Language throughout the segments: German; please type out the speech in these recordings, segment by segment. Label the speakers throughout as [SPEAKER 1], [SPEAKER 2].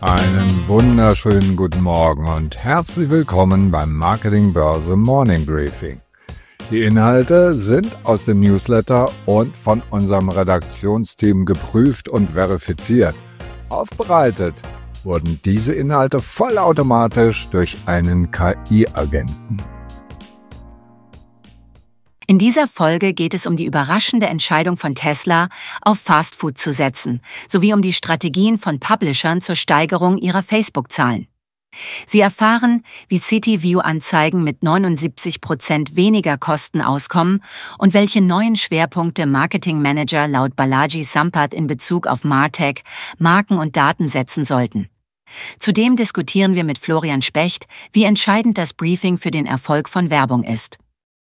[SPEAKER 1] Einen wunderschönen guten Morgen und herzlich willkommen beim Marketing Börse Morning Briefing. Die Inhalte sind aus dem Newsletter und von unserem Redaktionsteam geprüft und verifiziert. Aufbereitet wurden diese Inhalte vollautomatisch durch einen KI-Agenten.
[SPEAKER 2] In dieser Folge geht es um die überraschende Entscheidung von Tesla, auf Fastfood zu setzen, sowie um die Strategien von Publishern zur Steigerung ihrer Facebook-Zahlen. Sie erfahren, wie CityView-Anzeigen mit 79% weniger Kosten auskommen und welche neuen Schwerpunkte Marketingmanager laut Balaji Sampath in Bezug auf MarTech, Marken und Daten setzen sollten. Zudem diskutieren wir mit Florian Specht, wie entscheidend das Briefing für den Erfolg von Werbung ist.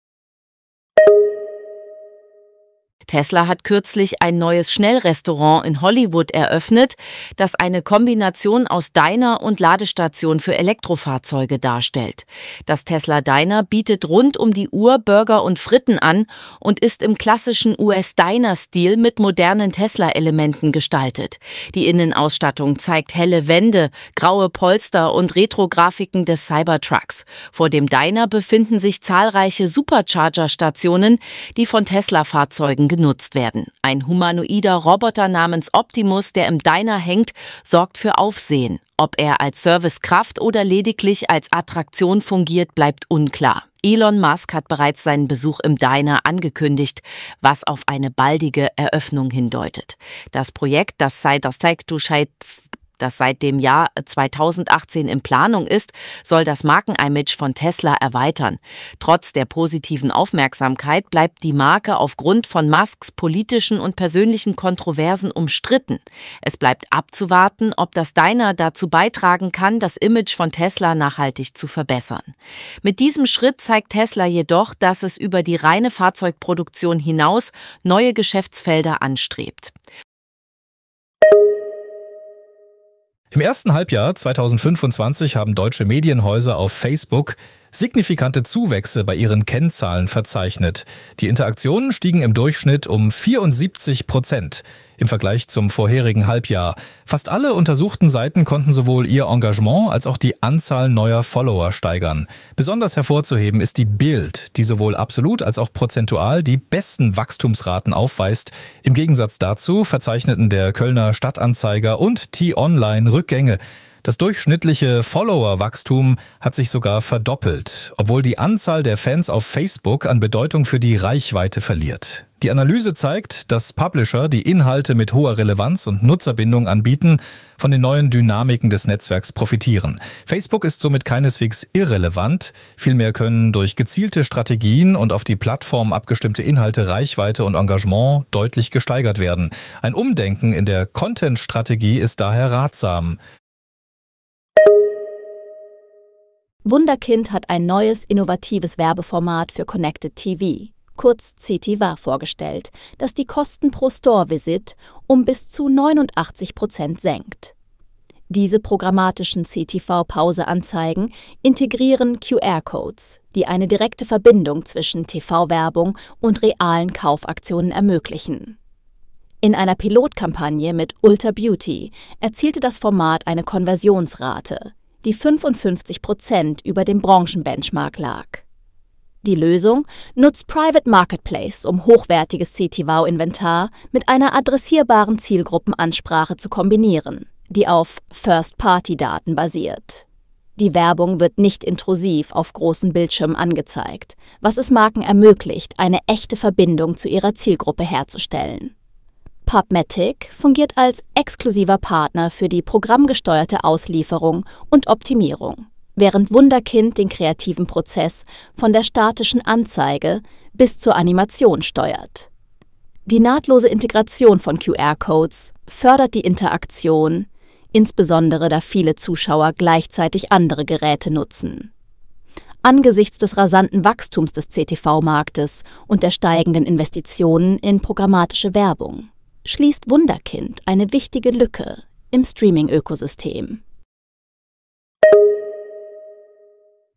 [SPEAKER 3] Tesla hat kürzlich ein neues Schnellrestaurant in Hollywood eröffnet, das eine Kombination aus Diner und Ladestation für Elektrofahrzeuge darstellt. Das Tesla Diner bietet rund um die Uhr Burger und Fritten an und ist im klassischen US-Diner-Stil mit modernen Tesla-Elementen gestaltet. Die Innenausstattung zeigt helle Wände, graue Polster und Retro-Grafiken des Cybertrucks. Vor dem Diner befinden sich zahlreiche Supercharger-Stationen, die von Tesla-Fahrzeugen genutzt werden. Ein humanoider Roboter namens Optimus, der im Diner hängt, sorgt für Aufsehen. Ob er als Servicekraft oder lediglich als Attraktion fungiert, bleibt unklar. Elon Musk hat bereits seinen Besuch im Diner angekündigt, was auf eine baldige Eröffnung hindeutet. Das Projekt, das seit dem Jahr 2018 in Planung ist, soll das Markenimage von Tesla erweitern. Trotz der positiven Aufmerksamkeit bleibt die Marke aufgrund von Musks politischen und persönlichen Kontroversen umstritten. Es bleibt abzuwarten, ob das Diner dazu beitragen kann, das Image von Tesla nachhaltig zu verbessern. Mit diesem Schritt zeigt Tesla jedoch, dass es über die reine Fahrzeugproduktion hinaus neue Geschäftsfelder anstrebt.
[SPEAKER 4] Im ersten Halbjahr 2025 haben deutsche Medienhäuser auf Facebook signifikante Zuwächse bei ihren Kennzahlen verzeichnet. Die Interaktionen stiegen im Durchschnitt um 74% im Vergleich zum vorherigen Halbjahr. Fast alle untersuchten Seiten konnten sowohl ihr Engagement als auch die Anzahl neuer Follower steigern. Besonders hervorzuheben ist die Bild, die sowohl absolut als auch prozentual die besten Wachstumsraten aufweist. Im Gegensatz dazu verzeichneten der Kölner Stadtanzeiger und T-Online Rückgänge. Das durchschnittliche Follower-Wachstum hat sich sogar verdoppelt, obwohl die Anzahl der Fans auf Facebook an Bedeutung für die Reichweite verliert. Die Analyse zeigt, dass Publisher, die Inhalte mit hoher Relevanz und Nutzerbindung anbieten, von den neuen Dynamiken des Netzwerks profitieren. Facebook ist somit keineswegs irrelevant, vielmehr können durch gezielte Strategien und auf die Plattform abgestimmte Inhalte Reichweite und Engagement deutlich gesteigert werden. Ein Umdenken in der Content-Strategie ist daher ratsam.
[SPEAKER 5] Wunderkind hat ein neues, innovatives Werbeformat für Connected TV, kurz CTV, vorgestellt, das die Kosten pro Store-Visit um bis zu 89% senkt. Diese programmatischen CTV-Pause-Anzeigen integrieren QR-Codes, die eine direkte Verbindung zwischen TV-Werbung und realen Kaufaktionen ermöglichen. In einer Pilotkampagne mit Ulta Beauty erzielte das Format eine Konversionsrate, die 55% über dem Branchenbenchmark lag. Die Lösung nutzt Private Marketplace, um hochwertiges CTV-Inventar mit einer adressierbaren Zielgruppenansprache zu kombinieren, die auf First-Party-Daten basiert. Die Werbung wird nicht intrusiv auf großen Bildschirmen angezeigt, was es Marken ermöglicht, eine echte Verbindung zu ihrer Zielgruppe herzustellen. PubMatic fungiert als exklusiver Partner für die programmgesteuerte Auslieferung und Optimierung, während Wunderkind den kreativen Prozess von der statischen Anzeige bis zur Animation steuert. Die nahtlose Integration von QR-Codes fördert die Interaktion, insbesondere da viele Zuschauer gleichzeitig andere Geräte nutzen. Angesichts des rasanten Wachstums des CTV-Marktes und der steigenden Investitionen in programmatische Werbung schließt Wunderkind eine wichtige Lücke im Streaming-Ökosystem.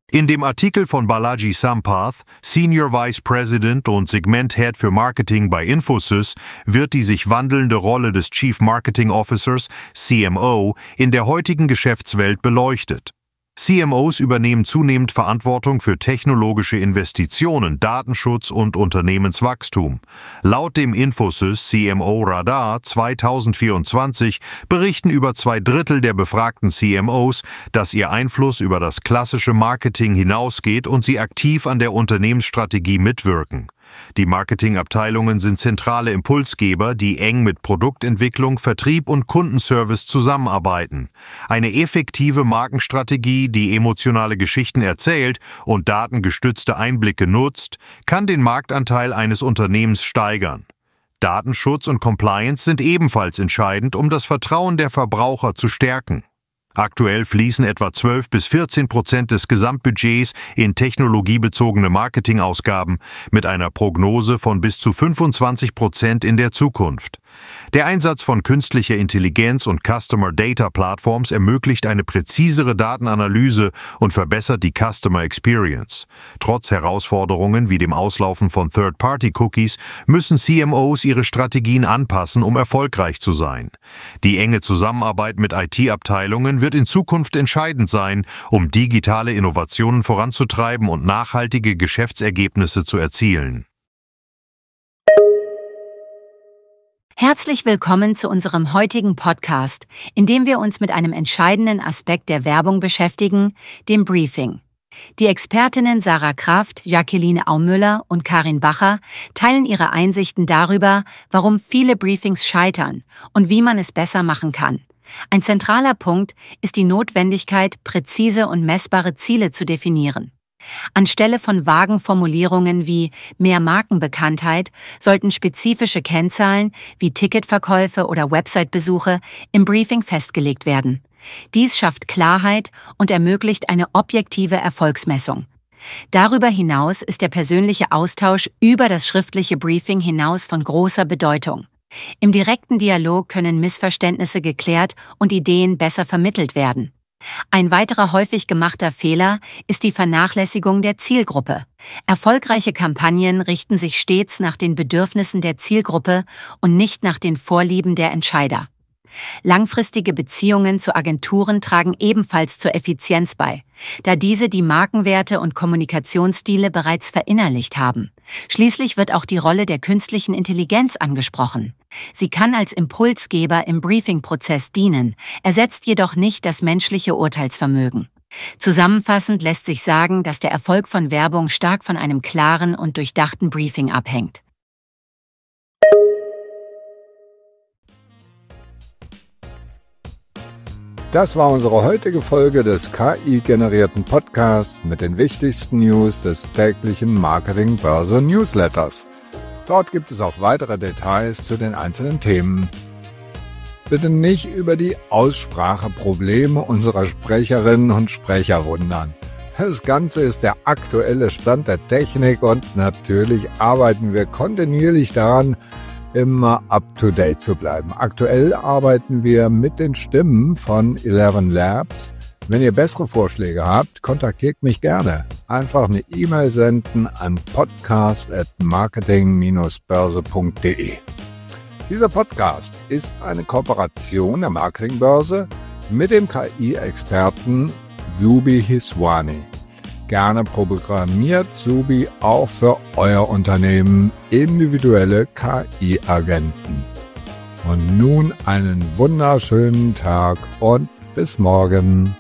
[SPEAKER 6] In dem Artikel von Balaji Sampath, Senior Vice President und Segment-Head für Marketing bei Infosys, wird die sich wandelnde Rolle des Chief Marketing Officers, CMO, in der heutigen Geschäftswelt beleuchtet. CMOs übernehmen zunehmend Verantwortung für technologische Investitionen, Datenschutz und Unternehmenswachstum. Laut dem Infosys CMO Radar 2024 berichten über 2/3 der befragten CMOs, dass ihr Einfluss über das klassische Marketing hinausgeht und sie aktiv an der Unternehmensstrategie mitwirken. Die Marketingabteilungen sind zentrale Impulsgeber, die eng mit Produktentwicklung, Vertrieb und Kundenservice zusammenarbeiten. Eine effektive Markenstrategie, die emotionale Geschichten erzählt und datengestützte Einblicke nutzt, kann den Marktanteil eines Unternehmens steigern. Datenschutz und Compliance sind ebenfalls entscheidend, um das Vertrauen der Verbraucher zu stärken. Aktuell fließen etwa 12-14% des Gesamtbudgets in technologiebezogene Marketingausgaben mit einer Prognose von bis zu 25% in der Zukunft. Der Einsatz von künstlicher Intelligenz und Customer Data Platforms ermöglicht eine präzisere Datenanalyse und verbessert die Customer Experience. Trotz Herausforderungen wie dem Auslaufen von Third-Party-Cookies müssen CMOs ihre Strategien anpassen, um erfolgreich zu sein. Die enge Zusammenarbeit mit IT-Abteilungen wird in Zukunft entscheidend sein, um digitale Innovationen voranzutreiben und nachhaltige Geschäftsergebnisse zu erzielen.
[SPEAKER 2] Herzlich willkommen zu unserem heutigen Podcast, in dem wir uns mit einem entscheidenden Aspekt der Werbung beschäftigen, dem Briefing. Die Expertinnen Sarah Kraft, Jacqueline Aumüller und Karin Bacher teilen ihre Einsichten darüber, warum viele Briefings scheitern und wie man es besser machen kann. Ein zentraler Punkt ist die Notwendigkeit, präzise und messbare Ziele zu definieren. Anstelle von vagen Formulierungen wie mehr Markenbekanntheit sollten spezifische Kennzahlen wie Ticketverkäufe oder Website-Besuche im Briefing festgelegt werden. Dies schafft Klarheit und ermöglicht eine objektive Erfolgsmessung. Darüber hinaus ist der persönliche Austausch über das schriftliche Briefing hinaus von großer Bedeutung. Im direkten Dialog können Missverständnisse geklärt und Ideen besser vermittelt werden. Ein weiterer häufig gemachter Fehler ist die Vernachlässigung der Zielgruppe. Erfolgreiche Kampagnen richten sich stets nach den Bedürfnissen der Zielgruppe und nicht nach den Vorlieben der Entscheider. Langfristige Beziehungen zu Agenturen tragen ebenfalls zur Effizienz bei, da diese die Markenwerte und Kommunikationsstile bereits verinnerlicht haben. Schließlich wird auch die Rolle der künstlichen Intelligenz angesprochen. Sie kann als Impulsgeber im Briefing-Prozess dienen, ersetzt jedoch nicht das menschliche Urteilsvermögen. Zusammenfassend lässt sich sagen, dass der Erfolg von Werbung stark von einem klaren und durchdachten Briefing abhängt.
[SPEAKER 1] Das war unsere heutige Folge des KI-generierten Podcasts mit den wichtigsten News des täglichen Marketing-Börse-Newsletters. Dort gibt es auch weitere Details zu den einzelnen Themen. Bitte nicht über die Ausspracheprobleme unserer Sprecherinnen und Sprecher wundern. Das Ganze ist der aktuelle Stand der Technik und natürlich arbeiten wir kontinuierlich daran, immer up-to-date zu bleiben. Aktuell arbeiten wir mit den Stimmen von 11 Labs. Wenn ihr bessere Vorschläge habt, kontaktiert mich gerne. Einfach eine E-Mail senden an podcast@marketing-börse.de. Dieser Podcast ist eine Kooperation der Marketingbörse mit dem KI-Experten Zubi Hiswani. Gerne programmiert Zubi auch für euer Unternehmen individuelle KI-Agenten. Und nun einen wunderschönen Tag und bis morgen.